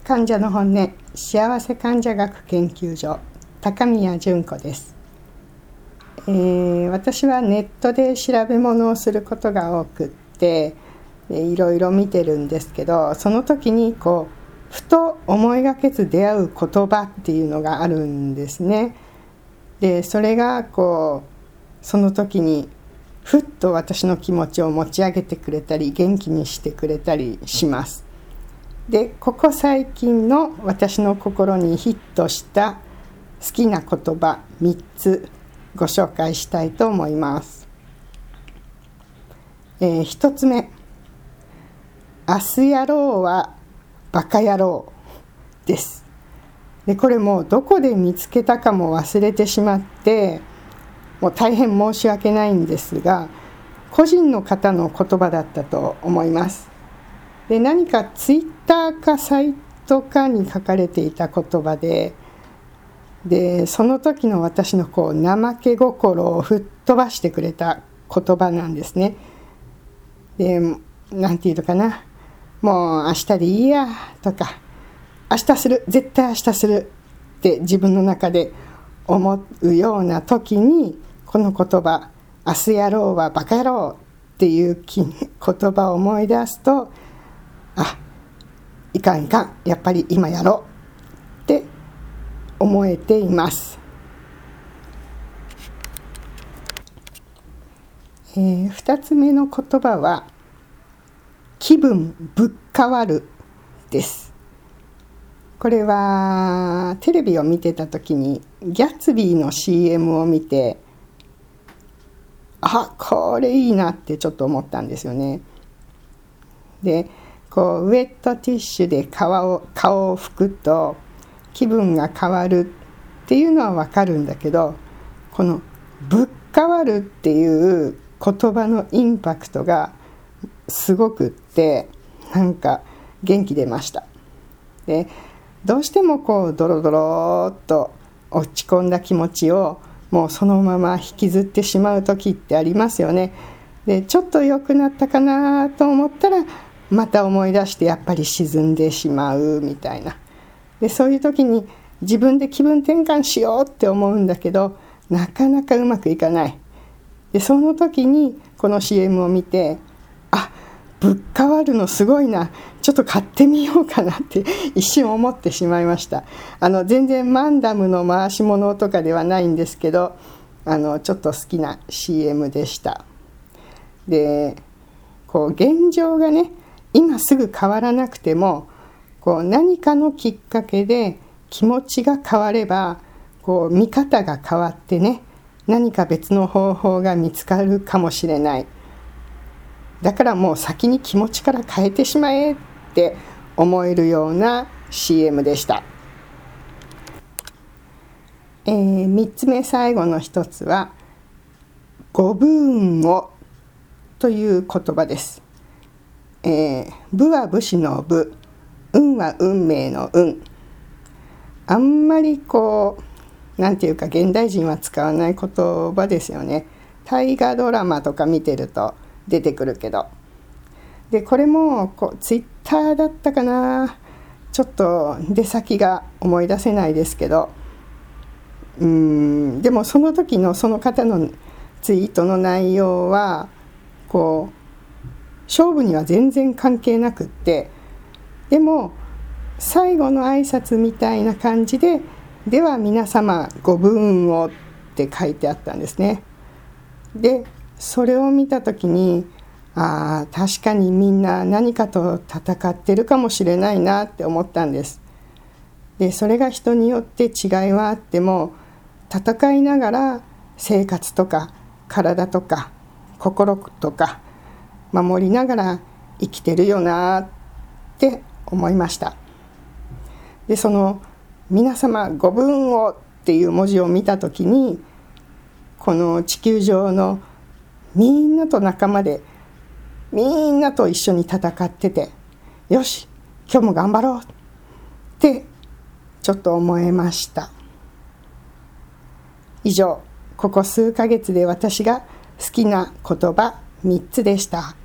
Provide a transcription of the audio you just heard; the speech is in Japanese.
患者の本音、幸せ患者学研究所、高宮純子です。私はネットで調べ物をすることが多くっていろいろ見てるんですけど、その時にふと思いがけず出会う言葉っていうのがあるんですね。でそれがその時にふっと私の気持ちを持ち上げてくれたり元気にしてくれたりします。でここ最近の私の心にヒットした好きな言葉3つご紹介したいと思います。1つ目、明日やろうはバカ野郎です。でこれもどこで見つけたかも忘れてしまってもう大変申し訳ないんですが、個人の方の言葉だったと思います。で何かツイッターかサイトかに書かれていた言葉で、その時の私の怠け心を吹っ飛ばしてくれた言葉なんですね。でなんていうのかな、もう明日でいいやとか、明日する、絶対明日するって自分の中で思うような時に、この言葉、明日やろうはバカ野郎っていう言葉を思い出すと、いかん、やっぱり今やろうって思えています。2つ目の言葉は気分ぶっ変わるです。これはテレビを見てた時にギャッツビーの CM を見て、これいいなってちょっと思ったんですよね。でウェットティッシュで顔を拭くと気分が変わるっていうのはわかるんだけど、このぶっ変わるっていう言葉のインパクトがすごくって、なんか元気出ました。でどうしてもドロドロっと落ち込んだ気持ちをもうそのまま引きずってしまう時ってありますよね。でちょっと良くなったかなと思ったらまた思い出してやっぱり沈んでしまうみたいな。でそういう時に自分で気分転換しようって思うんだけど、なかなかうまくいかない。でその時にこの CM を見て、ぶっ変わるのすごいな、ちょっと買ってみようかなって一瞬思ってしまいました。全然マンダムの回し物とかではないんですけど、ちょっと好きな CM でした。で現状がね、今すぐ変わらなくても何かのきっかけで気持ちが変われば見方が変わってね、何か別の方法が見つかるかもしれない。だからもう先に気持ちから変えてしまえって思えるような CM でした。3つ目、最後の一つはご武運をという言葉です。武は武士の武、運は運命の運。あんまりなんていうか現代人は使わない言葉ですよね。大河ドラマとか見てると出てくるけど。でこれもツイッターだったかな、ちょっと出先が思い出せないですけど、でもその時のその方のツイートの内容は勝負には全然関係なくって、でも最後の挨拶みたいな感じで、では皆様ご武運をって書いてあったんですね。でそれを見た時に、確かにみんな何かと戦ってるかもしれないなって思ったんです。でそれが人によって違いはあっても、戦いながら生活とか体とか心とか守りながら生きてるよなって思いました。でその皆様ご武運をっていう文字を見たときに、この地球上のみんなと仲間でみんなと一緒に戦ってて、よし今日も頑張ろうってちょっと思えました。以上、ここ数ヶ月で私が好きな言葉3つでした。